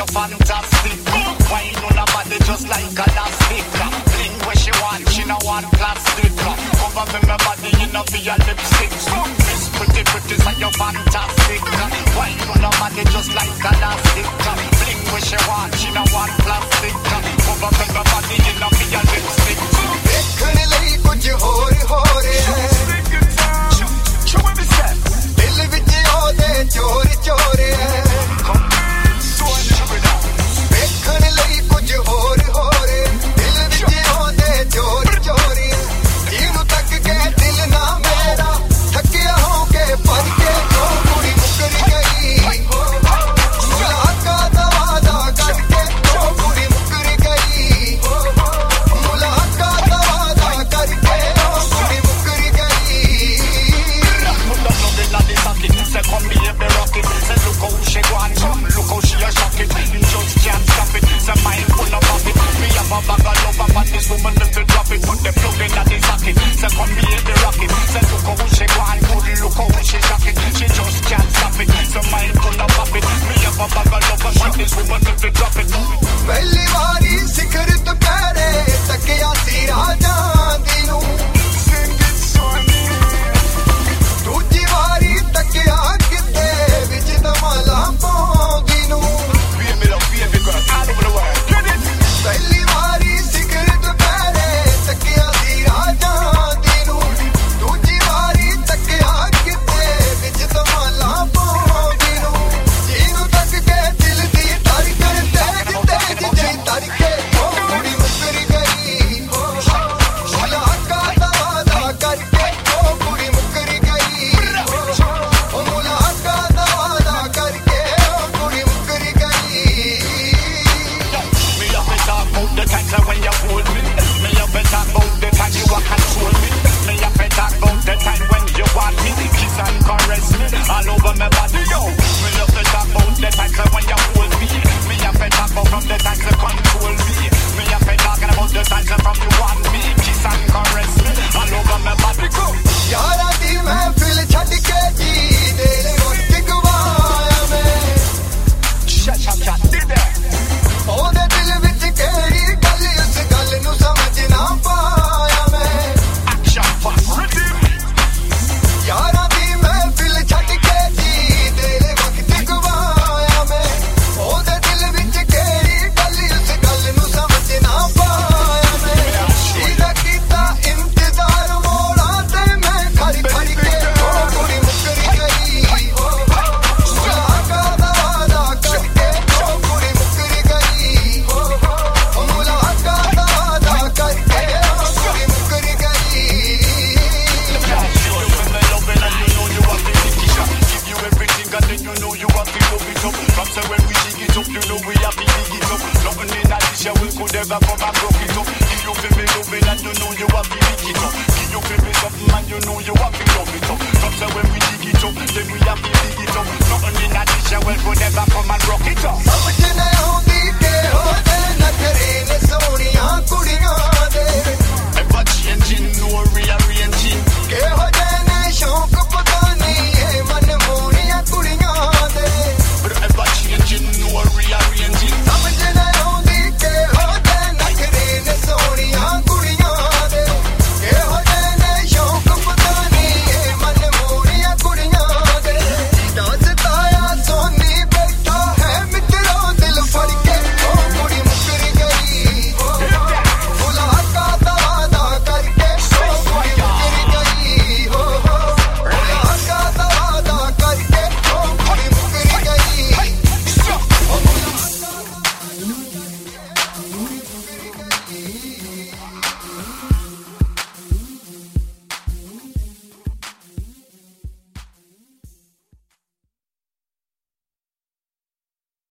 fantastic. Wine on her body just like elastic. Bling where she want, she no want plastic. Cover me my body, you know for your lipstick. Miss pretty so you're fantastic. Wine on her body just like elastic. Bling where she want, she no want plastic. Cover me my body, you know for your lipstick. देखने लई कुछ होर है दिल विच ओदे चोर चोर है देखने लई कुछ होर है दिल विच ओदे चोर चोर है जीनू तक के दिल ना मेरा थकिया हो के पर के जो कुड़ी मुकर गई मुलाकात दा वादा करके जो कुड़ी मुकर गई मुलाकात दा वादा करके जो कुड़ी मुकर गई Say come here, be rocket. Say look how she go and come, look how she a shock it. You just can't stop it. Say mind full of profit. Me have a bag of love, but this woman never drop it. Put the plug in the socket. Say come here, be rocket. Say look how she go and good, look how she shock it. She just can't stop it. Say mind full of profit. Me have a bag of love, but this woman never drop it. पहली बारी शिखर तो करे तकिया सिरा जांदी नू दूजी बारी तकिया किते विच दमाला पौंदी नू पहली बारी शिखर तो करे तकिया सिरा जांदी नू दूजी बारी तकिया किते विच दमाला पौंदी नू जीनू तक के दिल दी धड़कन तेज धड़के ओ कुड़ी मुकर गई मुलाकात दा वादा करके ओ कुड़ी मुकर गई मुलाकात दा वादा करके ओ कुड़ी मुकर गई Me have to talk about the times when you hold me. Me have to talk about the time you a control me. Me have to talk about the time when you want me, kiss and caress me all over my body, yo. Me have to talk about the times when you hold me. Me have to talk about from the times you control me. Me have to talk about the times from you want me, kiss and caress me all over my body, go. यारा दी महफिल छड़ के जी तेरे वक्त गवाया मैं Shut, did that. ओदे दिल विच केड़ी गल उस गल नू समझ ना पाया मैं Action fast, rhythm. यारा दी महफिल छड़ के जी तेरे वक्त गवाया मैं ओदे दिल विच केड़ी गल उस गल नू समझ ना पाया मैं सीधा कीता इंतजार मोड़ा ते मैं खड़ी खड़ी के ओ कुड़ी मुकर गई मुलाकात दा वादा करके ओ कुड़ी मुकर गई मुलाकात दा वादा करके ओ कुड़ी मुकर गई Give you everything and then you know you have to love it up. From say when we dig it up, you know we have to dig it up. Nothing in addition we could ever come and broke it up. Give you feel me loving and you know you have to dig it up. Give you feel me something and you know you have to love it up. From say